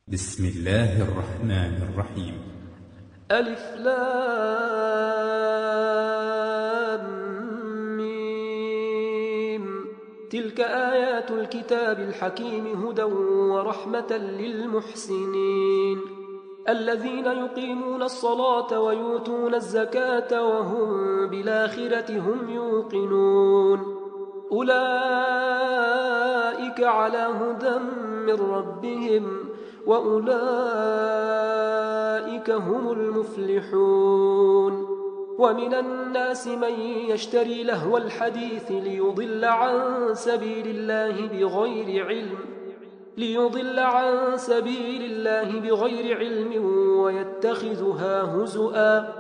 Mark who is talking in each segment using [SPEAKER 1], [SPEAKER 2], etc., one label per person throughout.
[SPEAKER 1] بسم الله الرحمن الرحيم.
[SPEAKER 2] ألف لام ميم. تلك آيات الكتاب الحكيم هدى ورحمة للمحسنين الذين يقيمون الصلاة ويؤتون الزكاة وهم بالآخرة هم يوقنون أولئك على هدى من ربهم وأولئك هم المفلحون. ومن الناس من يشتري لهو الحديث ليضل عن سبيل الله بغير علم ويتخذها هزؤا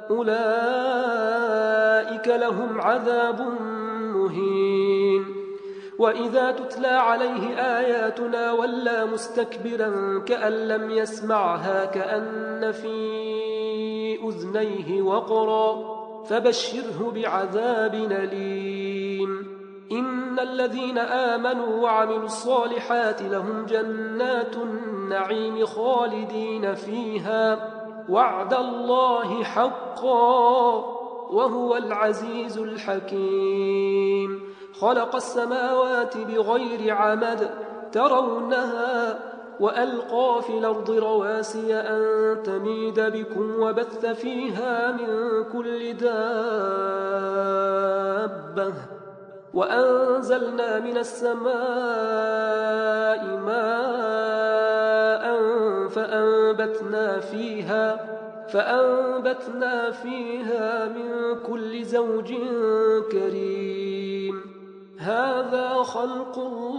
[SPEAKER 2] أولئك لهم عذاب مهين. وإذا تتلى عليه آياتنا ولى مستكبرا كأن لم يسمعها كأن في أذنيه وقرا فبشره بعذاب أليم. إن الذين آمنوا وعملوا الصالحات لهم جنات النعيم خالدين فيها وعد الله حقا وهو العزيز الحكيم. خلق السماوات بغير عمد ترونها وألقى في الأرض رواسي أن تميد بكم وبث فيها من كل دابة وأنزلنا من السماء ماء فأنبتنا فيها من كل زوج كريم. هذا خلق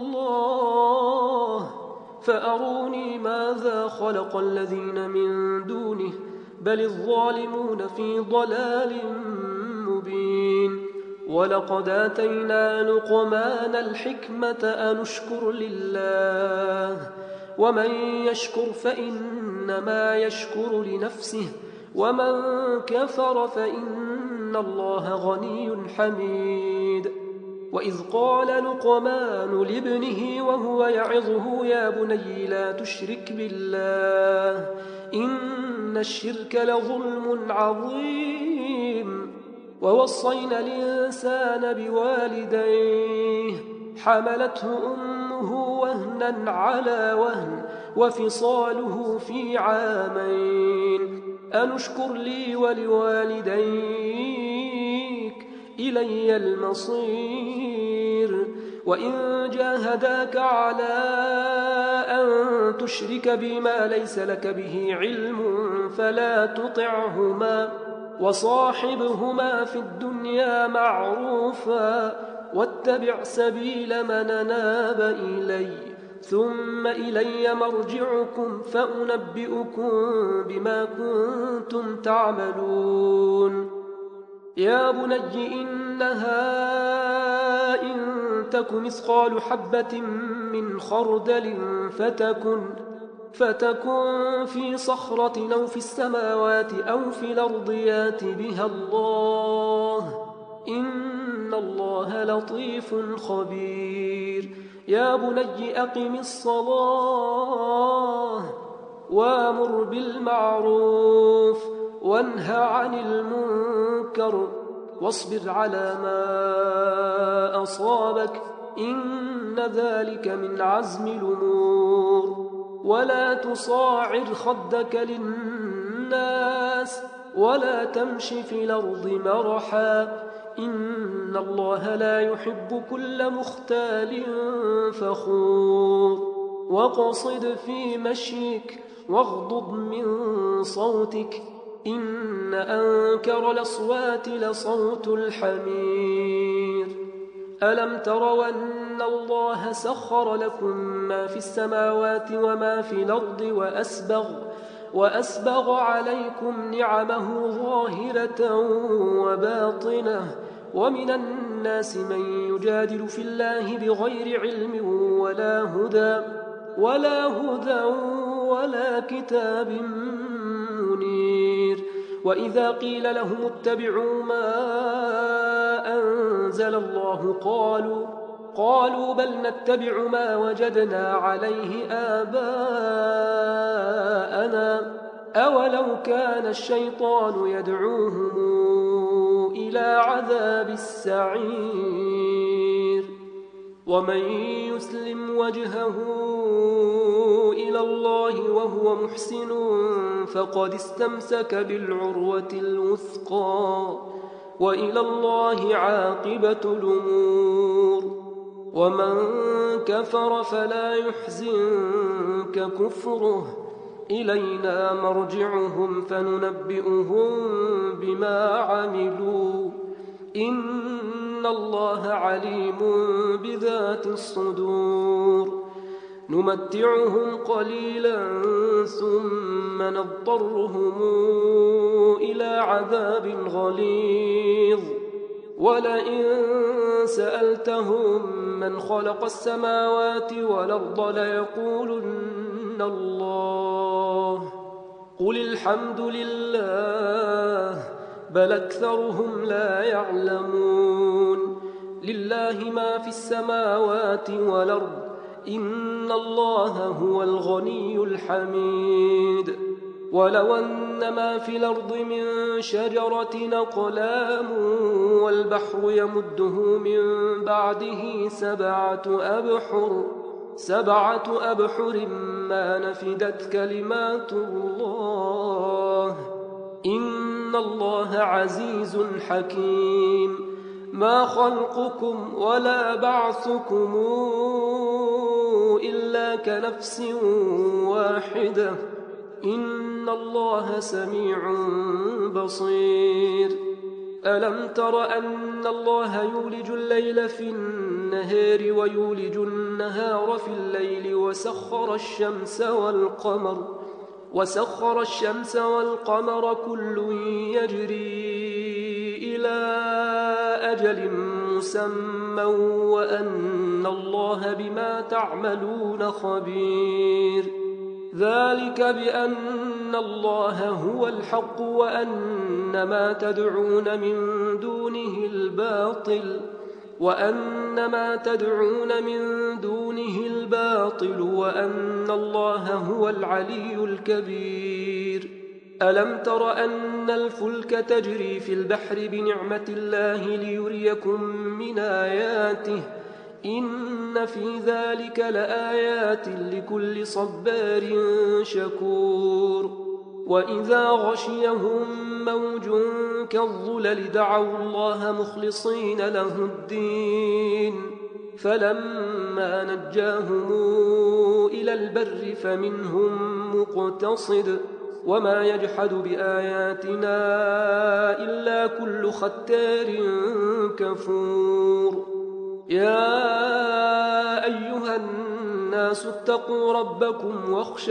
[SPEAKER 2] الله فأروني ماذا خلق الذين من دونه بل الظالمون في ضلال مبين. ولقد آتينا لقمان الحكمة أن اشكر لله ومن يشكر فإنما يشكر لنفسه ومن كفر فإن الله غني حميد. وإذ قال لقمان لابنه وهو يعظه يا بني لا تشرك بالله إن الشرك لظلم عظيم. ووصينا الإنسان بوالديه حملته أمه وهنا على وهن وفصاله في عامين أن اشكر لي ولوالديك إلي المصير. وإن جاهداك على أن تشرك بما ليس لك به علم فلا تطعهما وصاحبهما في الدنيا معروفا واتبع سبيل من أناب إلي ثم إلي مرجعكم فأنبئكم بما كنتم تعملون. يا بني إنها إن تك مثقال حبة من خردل فتكن في صخرة أو في السماوات أو في الأرض يات بها الله إن الله لطيف خبير. يا بني أقم الصلاة وامر بالمعروف وانه عن المنكر واصبر على ما أصابك إن ذلك من عزم الأمور. ولا تصاعر خدك للناس ولا تمش في الأرض مرحا إن الله لا يحب كل مختال فخور. واقصد في مشيك واغضض من صوتك إن أنكر الأصوات لصوت الحمير. ألم تروا أن الله سخر لكم ما في السماوات وما في الأرض وأسبغ عليكم نعمه ظاهرة وباطنة ومن الناس من يجادل في الله بغير علم ولا هدى ولا كتاب منير. وإذا قيل لهم اتبعوا ما أنزل الله قالوا بل نتبع ما وجدنا عليه آباءنا أولو كان الشيطان يدعوهم إلى عذاب السعير ومن يسلم وجهه إلى الله وهو محسن فقد استمسك بالعروة الوثقى وإلى الله عاقبة الأمور ومن كفر فلا يحزنك كفره إلينا مرجعهم فننبئهم بما عملوا إن الله عليم بذات الصدور نمتعهم قليلا ثم نضطرهم إلى عذاب غليظ ولئن سألتهم من خلق السماوات والأرض ليقولن الله قل الحمد لله بل أكثرهم لا يعلمون لله ما في السماوات والأرض إن الله هو الغني الحميد ولو أن ما في الأرض من شجرة أقلام والبحر يمده من بعده سبعة أبحر ما نفدت كلمات الله إن الله عزيز حكيم ما خلقكم ولا بعثكم إلا كنفس واحدة إن الله سميع بصير ألم تر أن الله يولج الليل في النهار ويولج النهار في الليل وسخر الشمس والقمر كل يجري إلى أجل مسمى وأن الله بما تعملون خبير ذلك بأن الله هو الحق وأن ما تدعون من دونه الباطل وأن الله هو العلي الكبير ألم تر أن الفلك تجري في البحر بنعمة الله ليريكم من آياته إن في ذلك لآيات لكل صبار شكور وإذا غشيهم موج كالظلل دعوا الله مخلصين له الدين فلما نجاهم إلى البر فمنهم مقتصد وما يجحد بآياتنا إلا كل ختار كفور يا أيها الناس اتقوا ربكم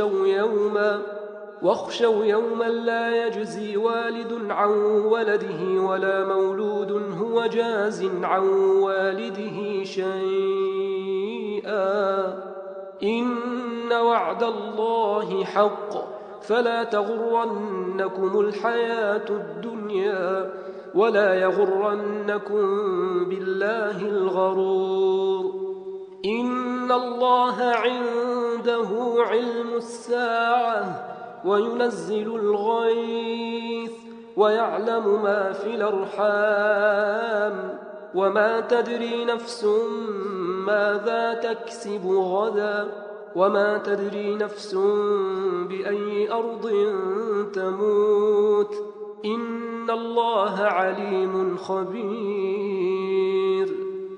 [SPEAKER 2] واخشوا يوما لا يجزي والد عن ولده ولا مولود هو جاز عن والده شيئا إن وعد الله حق فلا تغرنكم الحياة الدنيا ولا يغرنكم بالله الغرور إن الله عنده علم الساعة وينزل الغيث ويعلم ما في الأرحام وما تدري نفس ماذا تكسب غدا وما تدري نفس بأي أرض تموت إن الله عليم خبير